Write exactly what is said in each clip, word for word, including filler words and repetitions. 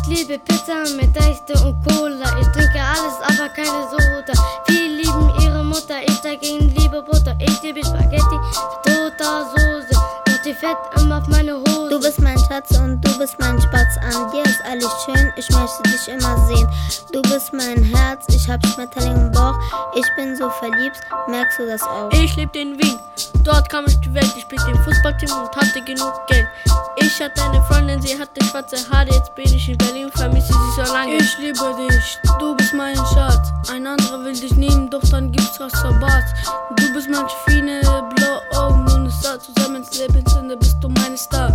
Ich liebe Pizza mit Echte und Cola. Ich trinke alles, aber keine Soda. Viele lieben ihre Mutter, ich dagegen liebe Butter. Ich liebe Spaghetti mit roter Soße. Doch die fett immer auf meine Hose. Du bist mein Schatz und du bist mein Spatz. An dir ist alles schön, ich möchte dich immer sehen. Du bist mein Herz, ich hab Schmetterling im Bauch. Ich bin so verliebt, merkst du das auch? Ich lebte in Wien, dort kam ich die Welt. Ich spielte im Fußballteam und hatte genug Geld. Ich hatte eine Freundin, sie hatte schwarze Haare. Jetzt bin ich in Berlin, vermisse sie so lange. Ich liebe dich, du bist mein Schatz. Ein anderer will dich nehmen, doch dann gibt's was verpasst. Du bist mein feine blaue Augen und es sah zusammen ins Lebensende, bist du meine Star.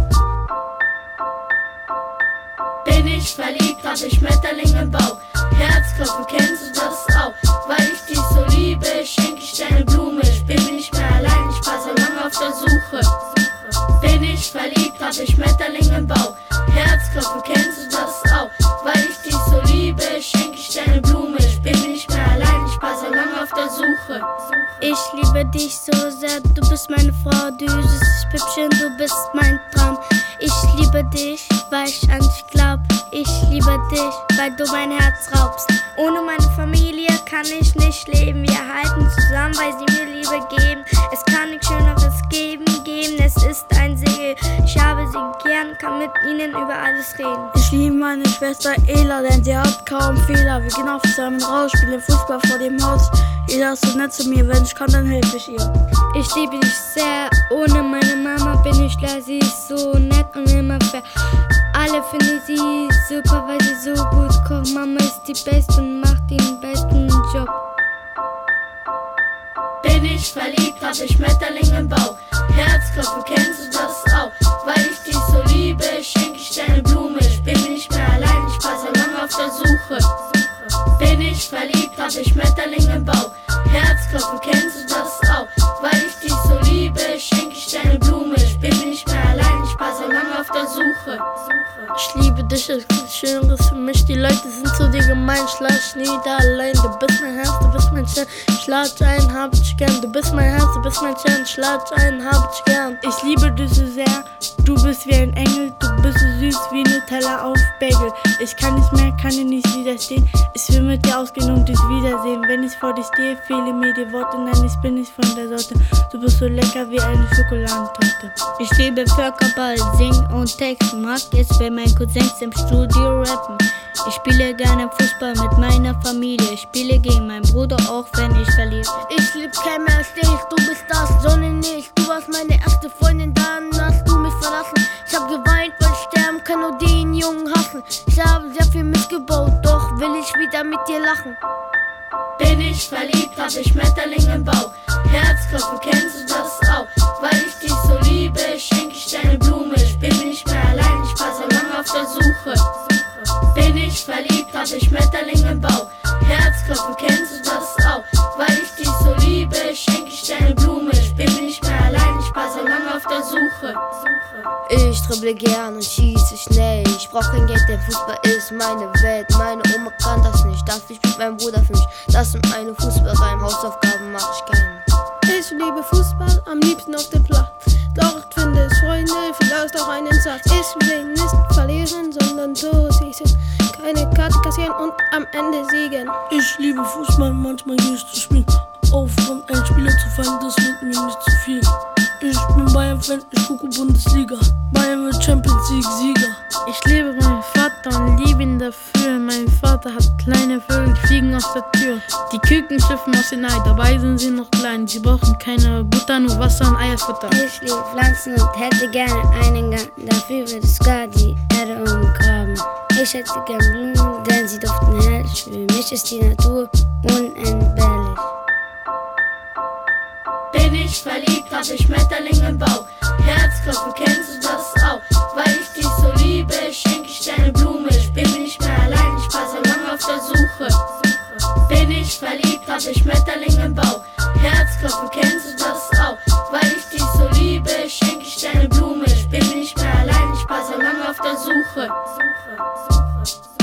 Bin ich verliebt, hab ich Schmetterling im Bauch. Herzklopfen, kennst du das auch? Weil ich dich so liebe, schenk ich dir eine Blume. Ich bin nicht mehr allein, ich war so lange auf der Suche. Bin ich verliebt, hab ich Schmetterling im Bauch. Herzklopfen, kennst du das auch? Weil ich dich so liebe, schenk ich dir eine Blume. Ich bin nicht mehr allein, ich war so lange auf der Suche. Ich liebe dich so sehr, du bist meine Frau, du süßes Püppchen, du bist mein Traum. Ich liebe dich, weil ich an dich glaub. Ich liebe dich, weil du mein Herz raubst. Ohne meine Familie kann ich nicht leben. Wir halten zusammen, weil sie mir Liebe geben. Es kann nichts Schöneres geben, geben. Es ist ein Segen. Ich habe sie gern, kann mit ihnen über alles reden. Ich liebe meine Schwester Ela, denn sie hat kaum Fehler. Wir gehen oft zusammen raus, spielen Fußball vor dem Haus. Ela ist so nett zu mir, wenn ich kann, dann helfe ich ihr. Ich liebe dich sehr, ohne meine Mama bin ich leer. Sie ist so nett und immer fair. Alle finden sie super, weil sie so gut kocht. Mama ist die Beste und macht den besten Job. Bin ich verliebt, hab ich Schmetterling im Bauch. Herzklopfen, kennst du das auch? Weil ich dich so liebe, schenk ich dir eine Blume. Ich bin nicht mehr allein, ich war so lange auf der Suche. Bin ich verliebt, hab ich Schmetterling im Bauch. Herzklopfen, kennst du das auch? Weil ich dich so liebe, schenk ich dir eine Blume. Ich bin nicht mehr allein, ich war so lange auf der Suche. Ich liebe dich, es gibt Schöneres für mich. Die Leute sind zu dir gemein, schlaf nie da allein. Du bist mein Herz, du bist mein Stern. Schlag ein, hab ich gern. Du bist mein Herz, du bist mein Stern. Schlag ein, hab ich gern. Ich liebe dich so sehr, du bist wie ein Engel. Du bist so süß wie Nutella auf Bagel. Ich kann nicht mehr, kann dir nicht widerstehen. Ich will mit dir ausgehen und dich wiedersehen. Wenn ich vor dir stehe, fehlen mir die Worte. Nein, ich bin nicht von der Sorte. Du bist so lecker wie eine Schokoladentorte. Ich liebe Völkerball, sing und Text. Mag es, wenn mein Cousins im Studio rappen. Ich spiele gerne Fußball mit meiner Familie. Ich spiele gegen meinen Bruder, auch wenn ich verliere. Ich lieb kein mehr als dich, du bist das Sonnenlicht. Du warst meine erste Freundin, dann hast du mich verlassen. Ich hab geweint, weil ich sterben kann und den Jungen hassen. Ich habe sehr viel missgebaut, doch will ich wieder mit dir lachen. Bin ich verliebt, hab ich Schmetterling im Bauch. Herzklopfen, kennst du das auch? Weil ich dich so liebe, schenk ich dir eine Blume. Ich bin nicht mehr allein, ich war so lange auf der Suche. Bin ich verliebt, hab ich Schmetterling im Bauch. Herzklopfen, kennst du das auch? Weil ich dich so liebe, schenk ich dir eine Blume. Ich bin nicht mehr allein, ich war so lange auf der Suche. Ich dribble gern und schieße schnell. Ich brauch kein Geld, der Fußball ist meine Welt. Meine Oma kann das nicht, dafür spielt mein Bruder für mich. Das sind meine Fußballreim, Hausaufgaben mach ich keine. Ich liebe Fußball, am liebsten auf dem Platz. Doch ich finde es Freunde, vielleicht auch einen Satz. Ich will nicht verlieren, sondern Tore schießen. Keine Karte kassieren und am Ende siegen. Ich liebe Fußball, manchmal gehe ich zu spielen. Auf von einem Spieler zu fallen, das wird mir nicht zu viel. Ich bin Bayern-Fan, ich gucke Bundesliga. Bayern wird Champions League-Sieger. Ich liebe meinen Vater und liebe ihn dafür. Mein Vater hat kleine Vögel, die fliegen aus der Tür. Die Küken schlüpfen aus den Ei, dabei sind sie noch klein. Sie brauchen keine Butter, nur Wasser und Eierfutter. Ich liebe Pflanzen und hätte gerne einen Garten. Dafür wird es gar die Erde umgraben. Ich hätte gern Blumen, denn sie duften herrlich. Für mich ist die Natur unentbehrlich. Bin ich verliebt, hab ich Schmetterling im Bauch. Herzklopfen, kennst du das auch? Weil ich dich so liebe, schenk ich dir eine Blume. Ich bin nicht mehr allein, ich war so lange auf der Suche. Bin ich verliebt, hab ich Schmetterling im Bauch. Herzklopfen, kennst du das auch? Weil ich dich so liebe, schenk ich dir eine Blume. Ich bin nicht mehr allein, ich war so lange auf der Suche. Suche, Suche, Suche.